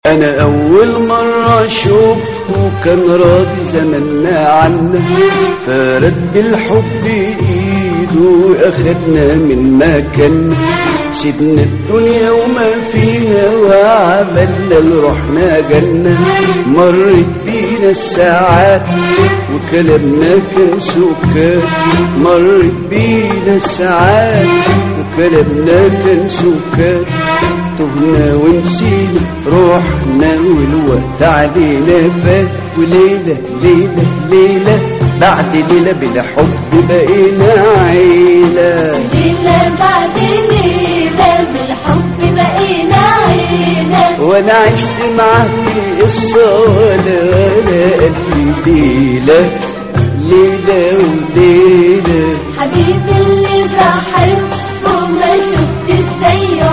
أنا أول مرة أشوفه كان راضي زماننا عنا، فرد بالحب إيده وأخدنا من مكاننا، سيبنا الدنيا وما فيها وعملنا لروحنا جنة. مرت بينا الساعات وكلامنا كان سكات، مرت بينا الساعات وكلامنا كان سكات، تهنا ونسينا روحنا والوقت علينا فات. وليلة ليلة ليلة بعد ليلة بلا حب بقينا عيلة، ليلة بعد ليلة بالحب بقينا عيلة. وانا عشت معاه في قصة ولا ألف ليلة، ليلة وليلة. حبيبي اللي بحبه ما شفت زيه